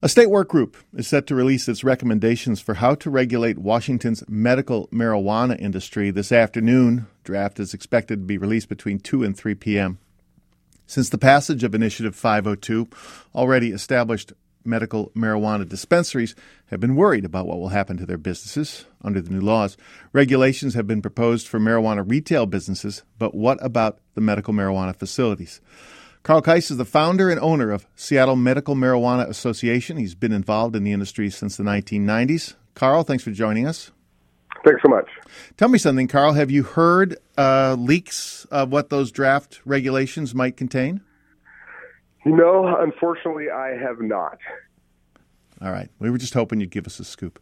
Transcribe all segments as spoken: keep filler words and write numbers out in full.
A state work group is set to release its recommendations for how to regulate Washington's medical marijuana industry this afternoon. Draft is expected to be released between two and three p.m. Since the passage of Initiative five oh two, already established medical marijuana dispensaries have been worried about what will happen to their businesses under the new laws. Regulations have been proposed for marijuana retail businesses, but what about the medical marijuana facilities? Carl Keiss is the founder and owner of Seattle Medical Marijuana Association. He's been involved in the industry since the nineteen nineties. Carl, thanks for joining us. Thanks so much. Tell me something, Carl. Have you heard uh, leaks of what those draft regulations might contain? No, unfortunately, I have not. All right. We were just hoping you'd give us a scoop.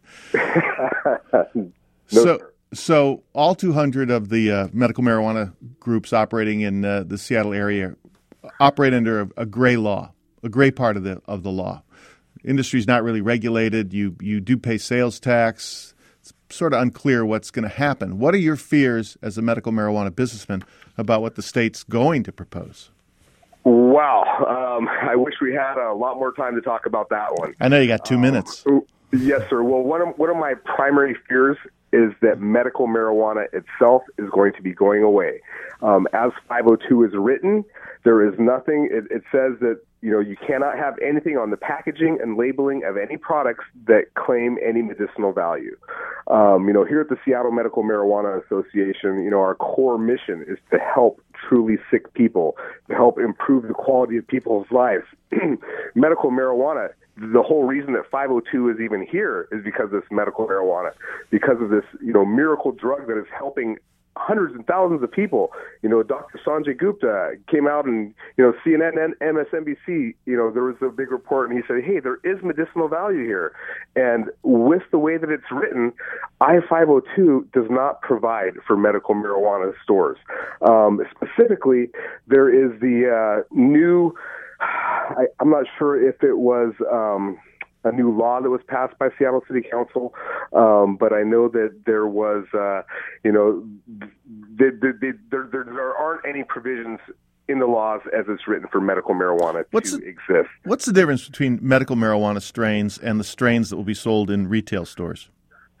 no, so, sir. so all two hundred of the uh, medical marijuana groups operating in uh, the Seattle area operate under a, a gray law, a gray part of the of the law. Industry's not really regulated. You you do pay sales tax. It's sort of unclear what's going to happen. What are your fears as a medical marijuana businessman about what the state's going to propose? Wow. Um, I wish we had a lot more time to talk about that one. I know you got two um, minutes. Yes, sir. Well, one of, one of my primary fears is that medical marijuana itself is going to be going away. Um, as five oh two is written, there is nothing, it, it says that, you know, you cannot have anything on the packaging and labeling of any products that claim any medicinal value. Um, you know, here at the Seattle Medical Marijuana Association, you know, our core mission is to help truly sick people, to help improve the quality of people's lives. Medical marijuana, the whole reason that five oh two is even here is because of this medical marijuana, because of this, you know, miracle drug that is helping hundreds and thousands of people. You know, Doctor Sanjay Gupta came out and, you know, C N N and M S N B C, you know, there was a big report and he said, hey, there is medicinal value here. And with the way that it's written, I five oh two does not provide for medical marijuana stores. Um, specifically, there is the uh, new, I, I'm not sure if it was um, a new law that was passed by Seattle City Council, um, but I know that there was, uh, you know, there, there, there, there aren't any provisions in the laws as it's written for medical marijuana what's to the, exist. What's the difference between medical marijuana strains and the strains that will be sold in retail stores?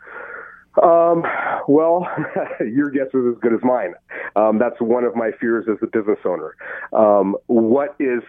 Um, well, your guess is as good as mine. Um, that's one of my fears as a business owner. Um, what is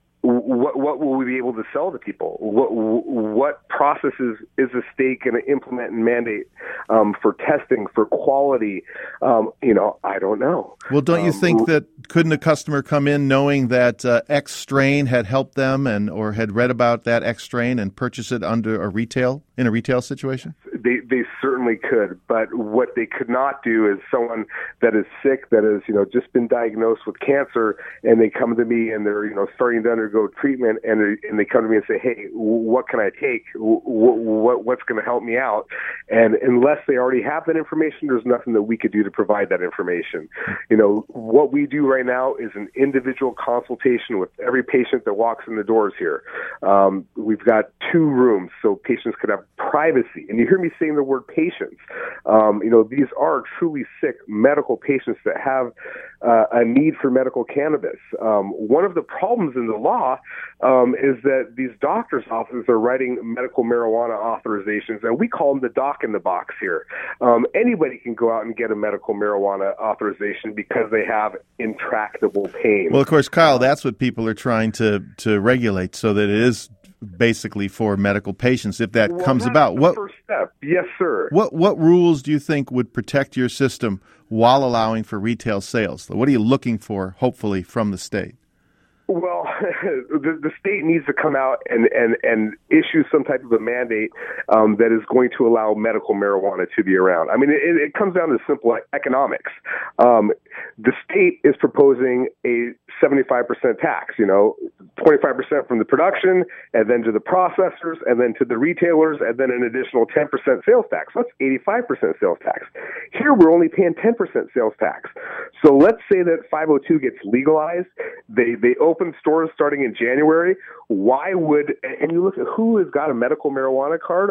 What what will we be able to sell to people? What what processes is the state going to implement and mandate um, for testing, for quality? Um, you know, I don't know. Well, don't you um, think that couldn't a customer come in knowing that uh, X strain had helped them and or had read about that X strain and purchase it under a retail in a retail situation? They they certainly could, but what they could not do is someone that is sick, that has, you know, just been diagnosed with cancer, and they come to me and they're, you know, starting to undergo treatment, and they, and they come to me and say, hey, what can I take? What, what what's going to help me out? And unless they already have that information, there's nothing that we could do to provide that information. You know, what we do right now is an individual consultation with every patient that walks in the doors here. Um, we've got two rooms so patients could have privacy. And you hear me saying the word patients. Um, you know, these are truly sick medical patients that have uh, a need for medical cannabis. Um, one of the problems in the law um, is that these doctors' offices are writing medical marijuana authorizations, and we call them the doc in the box here. Um, anybody can go out and get a medical marijuana authorization because they have intractable pain. Well, of course, Kyle, that's what people are trying to, to regulate so that it is basically for medical patients if that well, comes that's about. The what first step. Yes, sir. What what rules do you think would protect your system while allowing for retail sales? What are you looking for, hopefully, from the state? Well, the, the state needs to come out and, and, and issue some type of a mandate um, that is going to allow medical marijuana to be around. I mean, it, it comes down to simple economics. Um, the state is proposing a seventy-five percent tax, you know, twenty-five percent from the production, and then to the processors, and then to the retailers, and then an additional ten percent sales tax. That's eighty-five percent sales tax. Here, we're only paying ten percent sales tax. So let's say that five oh two gets legalized. They, they open stores starting in January. Why would, and you look at who has got a medical marijuana card,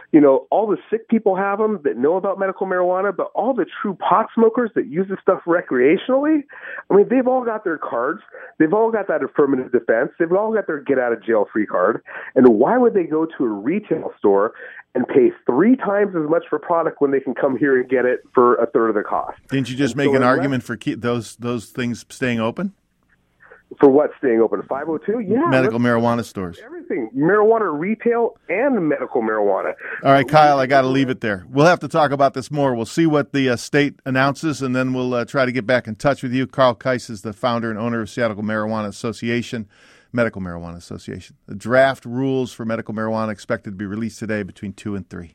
You know, all the sick people have them that know about medical marijuana, but all the true pot smokers that use this stuff recreationally, I mean, they've all got their cards. They've all got that affirmative defense. They've all got their get out of jail free card. And why would they go to a retail store and pay three times as much for product when they can come here and get it for a third of the cost? Didn't you just and make so an unless, argument for keep those those things staying open? For what staying open? five oh two? Yeah. Medical marijuana stores. Everything. Marijuana retail and medical marijuana. All right, Kyle, I got to leave it there. We'll have to talk about this more. We'll see what the uh, state announces, and then we'll uh, try to get back in touch with you. Carl Keiss is the founder and owner of Seattle Marijuana Association, Medical Marijuana Association. The draft rules for medical marijuana expected to be released today between two and three.